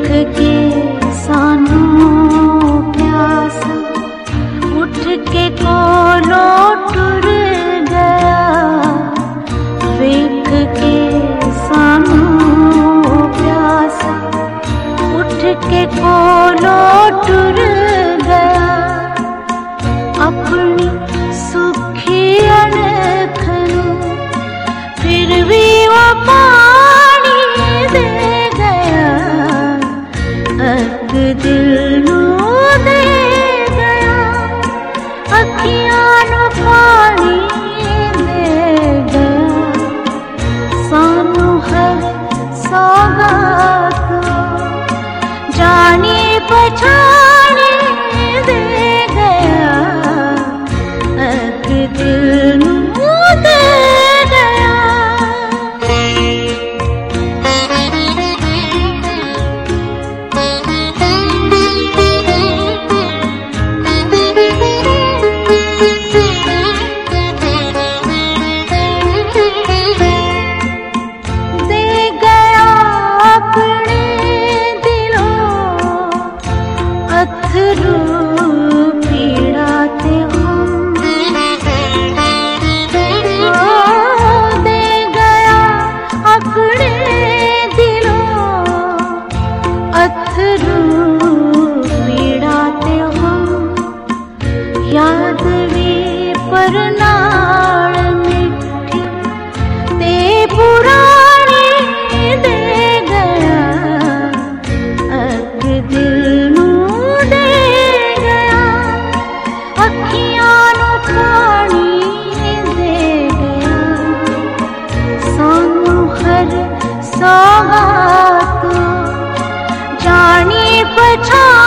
के सानू प्यास उठ के कोलो टुर गया, वेख के सानू प्यास उठ के कोलो टुर गया, अपनी सुखी अणख नू फिर भी वो पानी दे गया, अग दिल नू दे गया, अखियां नू पानी दे गया, सानू हर सौगात जानी पहचानी दे गया, अग दिल नू दे याद वे परनाल मिठी ते पुरानी दे गया, अग दिल नू दे गया, अखियां नू पानी दे गया, सानू हर सौगात जानी पहचानी